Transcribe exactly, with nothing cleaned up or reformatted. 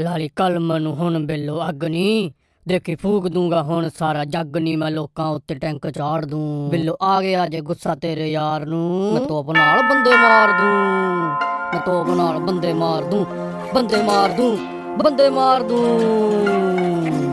ਲਾਲੀ ਕੱਲ ਮੈਨੂੰ ਹੁਣ ਬਿੱਲੋ ਅੱਗ ਨੀ ਦੇਖੀ ਫੂਕ ਦੂੰਗਾ ਹੁਣ ਸਾਰਾ ਜੱਗ ਨੀ ਮੈਂ ਲੋਕਾਂ ਉੱਤੇ ਟੈਂਕ ਚਾੜ ਦੂੰ। ਬਿੱਲੋ ਆ ਗਿਆ ਜੇ ਗੁੱਸਾ ਤੇਰੇ ਯਾਰ ਨੂੰ ਮੈਂ ਤੋਪ ਨਾਲ ਬੰਦੇ ਮਾਰ ਦੂੰ ਮੈਂ ਤੋਪ ਨਾਲ ਬੰਦੇ ਮਾਰ ਦੂੰ ਬੰਦੇ ਮਾਰ ਦੂੰ ਬੰਦੇ ਮਾਰ ਦੂੰ।